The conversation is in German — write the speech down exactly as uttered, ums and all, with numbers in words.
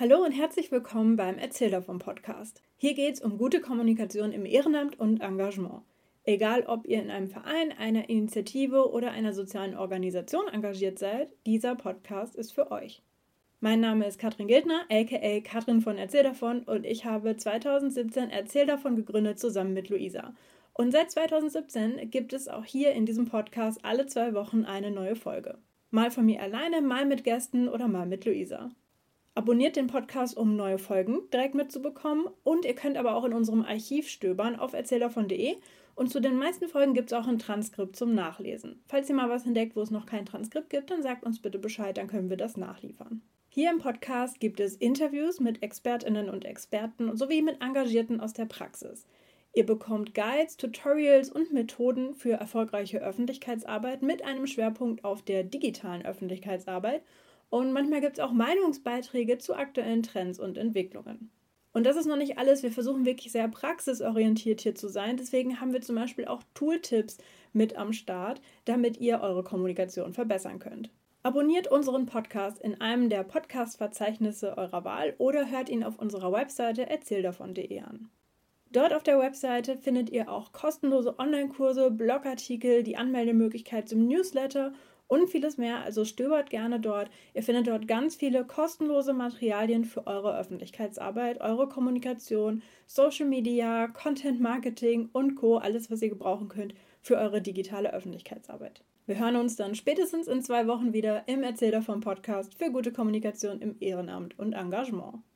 Hallo und herzlich willkommen beim Erzähl davon Podcast. Hier geht es um gute Kommunikation im Ehrenamt und Engagement. Egal, ob ihr in einem Verein, einer Initiative oder einer sozialen Organisation engagiert seid, dieser Podcast ist für euch. Mein Name ist Katrin Gildner, aka Katrin von Erzähl davon, und ich habe zweitausendsiebzehn Erzähl davon gegründet zusammen mit Luisa. Und seit zweitausendsiebzehn gibt es auch hier in diesem Podcast alle zwei Wochen eine neue Folge. Mal von mir alleine, mal mit Gästen oder mal mit Luisa. Abonniert den Podcast, um neue Folgen direkt mitzubekommen, und ihr könnt aber auch in unserem Archiv stöbern auf erzähl davon punkt de, und zu den meisten Folgen gibt es auch ein Transkript zum Nachlesen. Falls ihr mal was entdeckt, wo es noch kein Transkript gibt, dann sagt uns bitte Bescheid, dann können wir das nachliefern. Hier im Podcast gibt es Interviews mit ExpertInnen und Experten sowie mit Engagierten aus der Praxis. Ihr bekommt Guides, Tutorials und Methoden für erfolgreiche Öffentlichkeitsarbeit mit einem Schwerpunkt auf der digitalen Öffentlichkeitsarbeit. Und manchmal gibt es auch Meinungsbeiträge zu aktuellen Trends und Entwicklungen. Und das ist noch nicht alles. Wir versuchen wirklich sehr praxisorientiert hier zu sein. Deswegen haben wir zum Beispiel auch Tooltips mit am Start, damit ihr eure Kommunikation verbessern könnt. Abonniert unseren Podcast in einem der Podcast-Verzeichnisse eurer Wahl oder hört ihn auf unserer Webseite erzähl davon punkt de an. Dort auf der Webseite findet ihr auch kostenlose Online-Kurse, Blogartikel, die Anmeldemöglichkeit zum Newsletter und vieles mehr, also stöbert gerne dort. Ihr findet dort ganz viele kostenlose Materialien für eure Öffentlichkeitsarbeit, eure Kommunikation, Social Media, Content Marketing und Co., alles, was ihr gebrauchen könnt für eure digitale Öffentlichkeitsarbeit. Wir hören uns dann spätestens in zwei Wochen wieder im Erzähl davon Podcast für gute Kommunikation im Ehrenamt und Engagement.